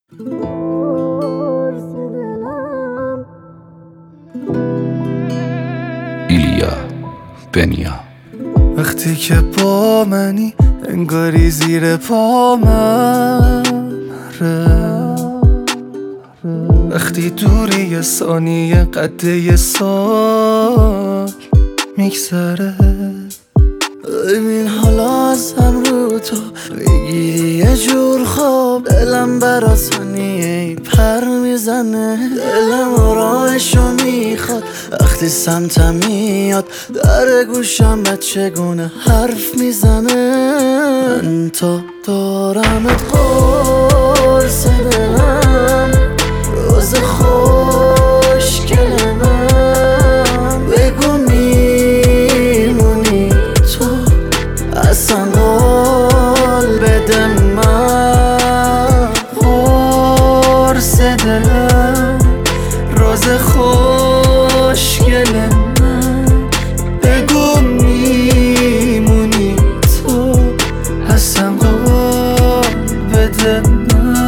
ایلیا بنیا. وقتی که با منی انگاری زیر پا من وقتی دوری یه ثانیه قد یه سال میگذره. ببین حالا ازم رو تو بگیری یه جور خواب، دلم برا ثانیه پر میزنه، دلم راهشو میخواد وقتی سمتم میاد، در گوشم بچگونه حرف میزنه. من تا دارمت قرص دلم، روز خوشگل من، بگو میمونی تو اصلا قول بده من. قرص دلم، روز خوشگل من، بگو میمونی تو اصلا قول بده من.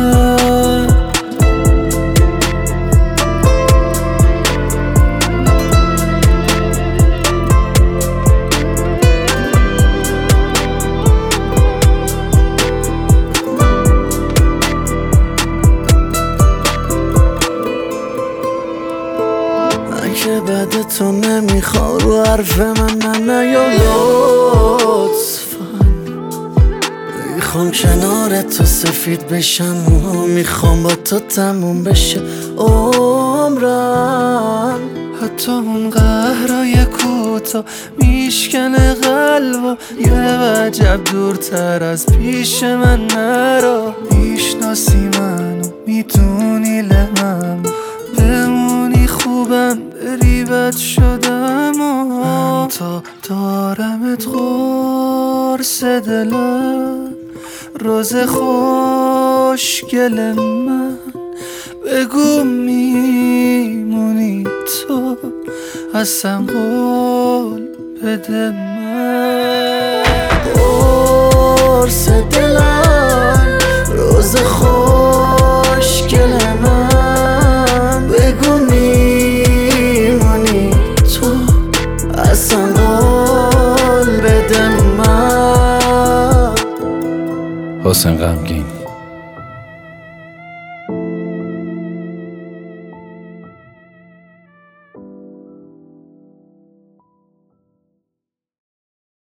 که بعد تو نمیخوام رو حرف من نیا لطفا، میخوام کنار تو سفید بشم و میخوام با تو تموم بشه عمرم. حتی اون قهرای کوتا میشکنه قلب و یه وجب دورتر از پیش من نرا. میشناسی منو میدونی لمم، بمونی خوبم بری بد شدم. من تا دارمت قرص دلم، روز خوشگل من، بگو میمونی تو اصلا قول بده من. قرص دلم، روز خوشگل من، بگو میمونی تو اصلا قول بده من. حسین غمگین.